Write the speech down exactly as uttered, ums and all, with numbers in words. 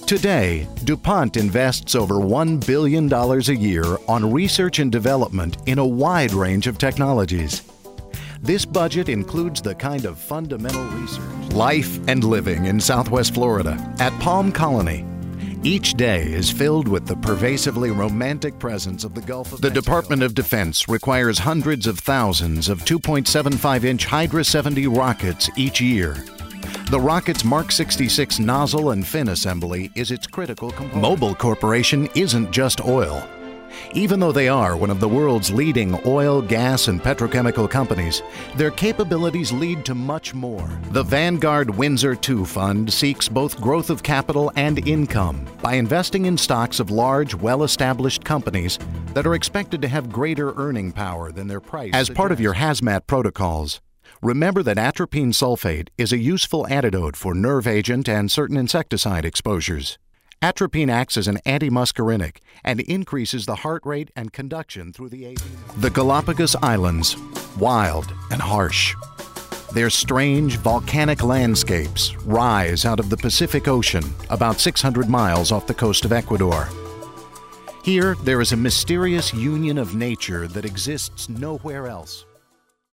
Today, DuPont invests over one billion dollars a year on research and development in a wide range of technologies. This budget includes the kind of fundamental research, life and living in Southwest Florida at Palm Colony. Each day is filled with the pervasively romantic presence of the Gulf of Mexico. The Department of Defense requires hundreds of thousands of two point seven five inch Hydra seventy rockets each year. The rocket's Mark sixty-six nozzle and fin assembly is its critical component. Mobil Corporation isn't just oil. Even though they are one of the world's leading oil, gas, and petrochemical companies, their capabilities lead to much more. The Vanguard Windsor two Fund seeks both growth of capital and income by investing in stocks of large, well-established companies that are expected to have greater earning power than their price. As part of your hazmat protocols, remember that atropine sulfate is a useful antidote for nerve agent and certain insecticide exposures. Atropine acts as an antimuscarinic and increases the heart rate and conduction through the A V. The Galapagos Islands, wild and harsh. Their strange volcanic landscapes rise out of the Pacific Ocean about six hundred miles off the coast of Ecuador. Here, there is a mysterious union of nature that exists nowhere else.